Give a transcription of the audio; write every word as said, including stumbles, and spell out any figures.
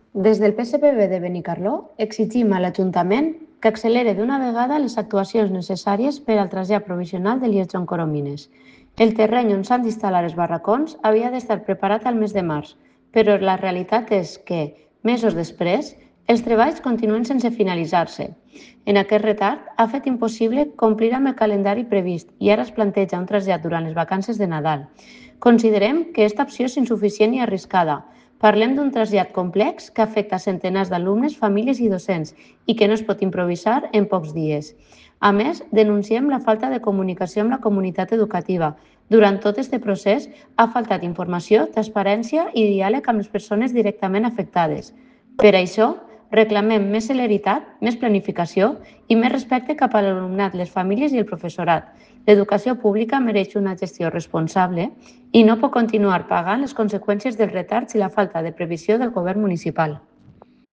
Des del P S P B de Benicarló exigim a l'Ajuntament que accelere d'una vegada les actuacions necessàries per al trasllat provisional de l'I E S Joan Coromines. El terreny on s'han d'instal·lar els barracons havia d'estar preparat al mes de març, però la realitat és que, mesos després, els treballs continuen sense finalitzar-se. En aquest retard ha fet impossible complir amb el calendari previst i ara es planteja un trasllat durant les vacances de Nadal. Considerem que aquesta opció és insuficient i arriscada. Parlem d'un trasllat complex que afecta centenars d'alumnes, famílies i docents i que no es pot improvisar en pocs dies. A més, denunciem la falta de comunicació amb la comunitat educativa. Durant tot aquest procés ha faltat informació, transparència i diàleg amb les persones directament afectades. Per això, reclamem més celeritat, més planificació i més respecte cap a l'alumnat, les famílies i el professorat. L'educació pública mereix una gestió responsable i no pot continuar pagant les conseqüències dels retards i la falta de previsió del govern municipal.